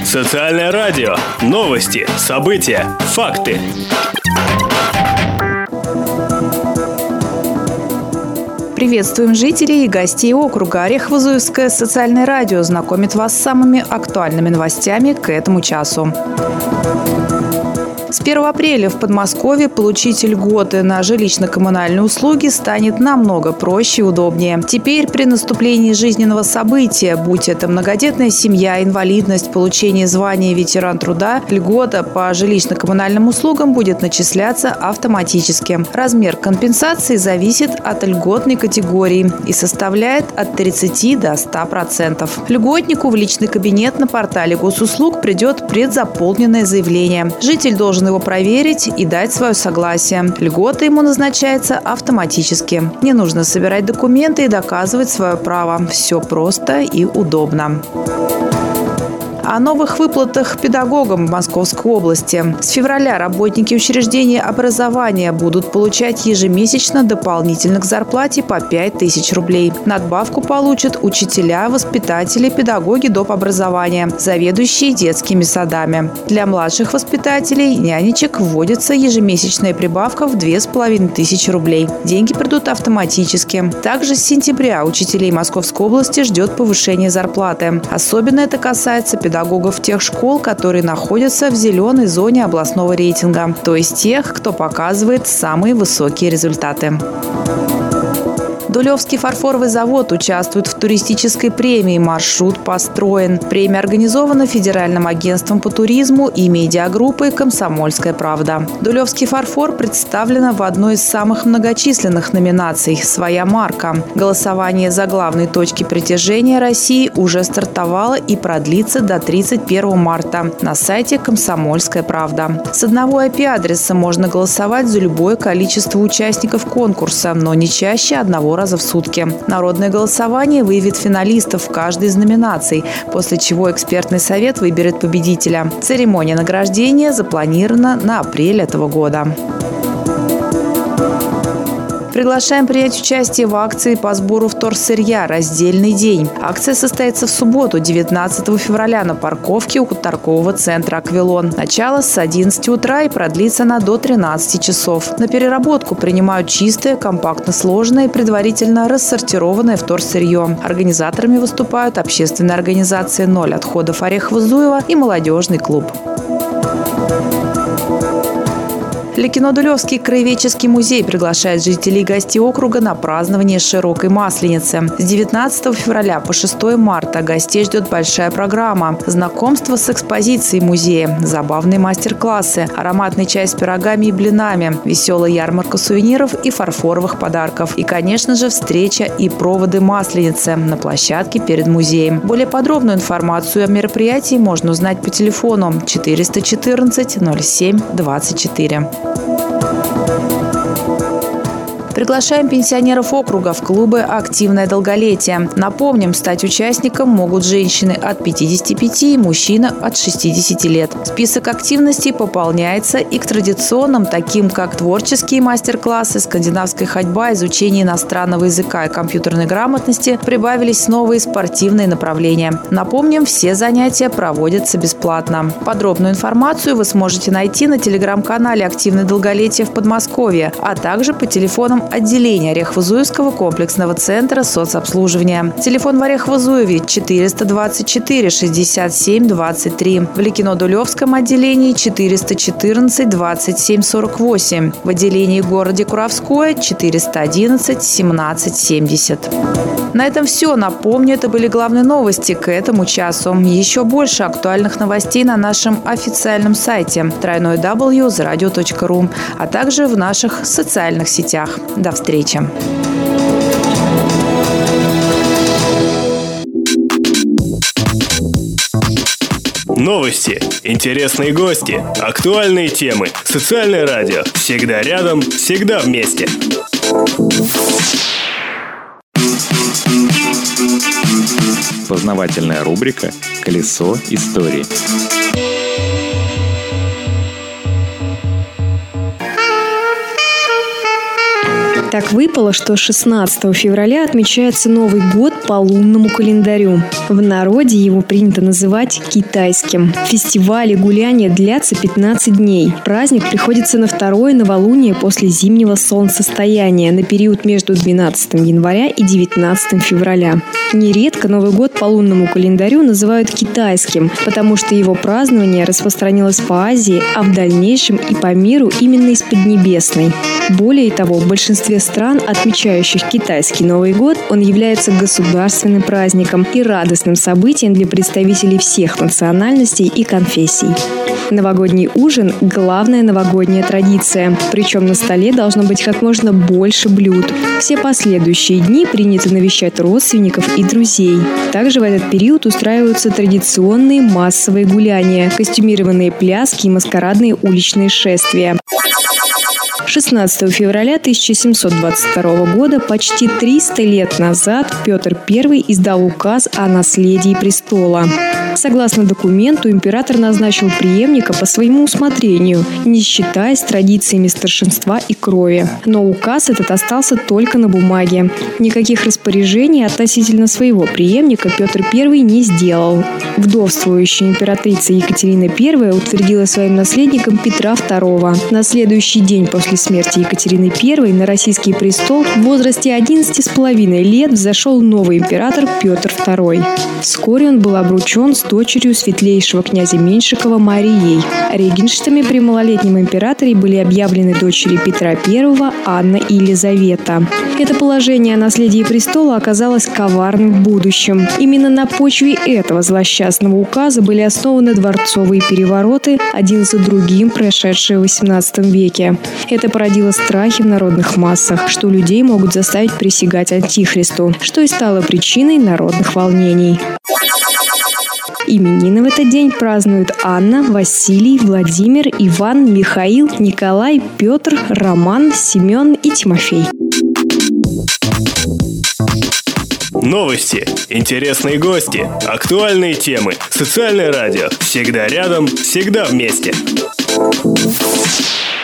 Социальное радио. Новости, события, факты. Приветствуем жителей и гостей округа. Орехово-Зуевское социальное радио знакомит вас с самыми актуальными новостями к этому часу. С 1 апреля в Подмосковье получить льготы на жилищно-коммунальные услуги станет намного проще и удобнее. Теперь при наступлении жизненного события, будь это многодетная семья, инвалидность, получение звания ветеран труда, льгота по жилищно-коммунальным услугам будет начисляться автоматически. Размер компенсации зависит от льготной категории и составляет от 30 до 100%. Льготнику в личный кабинет на портале госуслуг придет предзаполненное заявление. Житель должен его проверить и дать свое согласие. Льгота ему назначается автоматически. Не нужно собирать документы и доказывать свое право. Все просто и удобно. О новых выплатах педагогам в Московской области. С февраля работники учреждений образования будут получать ежемесячно дополнительно к зарплате по 5000 рублей. Надбавку получат учителя, воспитатели, педагоги доп. Образования, заведующие детскими садами. Для младших воспитателей, нянечек вводится ежемесячная прибавка в 2500 рублей. Деньги придут автоматически. Также с сентября учителей Московской области ждет повышение зарплаты. Особенно это касается педагогов тех школ, которые находятся в зеленой зоне областного рейтинга, то есть тех, кто показывает самые высокие результаты. Дулевский фарфоровый завод участвует в туристической премии «Маршрут построен». Премия организована Федеральным агентством по туризму и медиагруппой «Комсомольская правда». Дулевский фарфор представлена в одной из самых многочисленных номинаций «Своя марка». Голосование за главные точки притяжения России уже стартовало и продлится до 31 марта на сайте «Комсомольская правда». С одного IP-адреса можно голосовать за любое количество участников конкурса, но не чаще одного раза в сутки. Народное голосование выявит финалистов в каждой из номинаций, после чего экспертный совет выберет победителя. Церемония награждения запланирована на апрель этого года. Приглашаем принять участие в акции по сбору вторсырья «Раздельный день». Акция состоится в субботу, 19 февраля, на парковке у торгового центра «Аквилон». Начало с 11 утра и продлится она до 13 часов. На переработку принимают чистое, компактно сложенное и предварительно рассортированное вторсырье. Организаторами выступают общественная организация «Ноль отходов» Орехово-Зуево и молодежный клуб. Ликино-Дулевский краеведческий музей приглашает жителей и гостей округа на празднование Широкой Масленицы. С 19 февраля по 6 марта гостей ждет большая программа. Знакомство с экспозицией музея, забавные мастер-классы, ароматный чай с пирогами и блинами, веселая ярмарка сувениров и фарфоровых подарков. И, конечно же, встреча и проводы Масленицы на площадке перед музеем. Более подробную информацию о мероприятии можно узнать по телефону 414 07 24. Приглашаем пенсионеров округа в клубы «Активное долголетие». Напомним, стать участником могут женщины от 55 и мужчины от 60 лет. Список активностей пополняется и к традиционным, таким как творческие мастер-классы, скандинавская ходьба, изучение иностранного языка и компьютерной грамотности, прибавились новые спортивные направления. Напомним, все занятия проводятся бесплатно. Подробную информацию вы сможете найти на телеграм-канале «Активное долголетие» в Подмосковье, а также по телефонам отделения Орехово-Зуевского комплексного центра соцобслуживания. Телефон в Орехово-Зуеве 424 67 23. В Ликино-Дулевском отделении 414 27 48. В отделении городе Куровское 411 17 70. На этом все. Напомню, это были главные новости к этому часу. Еще больше актуальных новостей на нашем официальном сайте www.zradio.ru, а также в наших социальных сетях. До встречи! Новости, интересные гости, актуальные темы. Социальное радио. Всегда рядом, всегда вместе. Познавательная рубрика «Колесо истории». Так выпало, что 16 февраля отмечается Новый год по лунному календарю. В народе его принято называть китайским. Фестивали, гуляния длятся 15 дней. Праздник приходится на второе новолуние после зимнего солнцестояния на период между 12 января и 19 февраля. Нередко Новый год по лунному календарю называют китайским, потому что его празднование распространилось по Азии, а в дальнейшем и по миру именно из Поднебесной. Более того, в большинстве стран, отмечающих китайский Новый год, он является государственным праздником и радостным событием для представителей всех национальностей и конфессий. Новогодний ужин – главная новогодняя традиция. Причем на столе должно быть как можно больше блюд. Все последующие дни принято навещать родственников и друзей. Также в этот период устраиваются традиционные массовые гуляния, костюмированные пляски и маскарадные уличные шествия. 16 февраля 1722 года, почти 300 лет назад, Петр I издал указ о наследии престола. Согласно документу, император назначил преемника по своему усмотрению, не считаясь традициями старшинства и крови. Но указ этот остался только на бумаге. Никаких распоряжений относительно своего преемника Петр I не сделал. Вдовствующая императрица Екатерина I утвердила своим наследником Петра II. На следующий день после смерти Екатерины I на российский престол в возрасте 11,5 лет взошел новый император Петр II. Вскоре он был обручен с дочерью светлейшего князя Меньшикова Марией. Регеншами при малолетнем императоре были объявлены дочери Петра I, Анна и Елизавета. Это положение о наследии престола оказалось коварным в будущем. Именно на почве этого злосчастного указа были основаны дворцовые перевороты, один за другим прошедшие в XVIII веке. Это породило страхи в народных массах, что людей могут заставить присягать Антихристу, что и стало причиной народных волнений. Именины в этот день празднуют Анна, Василий, Владимир, Иван, Михаил, Николай, Петр, Роман, Семен и Тимофей. Новости, интересные гости, актуальные темы, социальное радио. Всегда рядом, всегда вместе.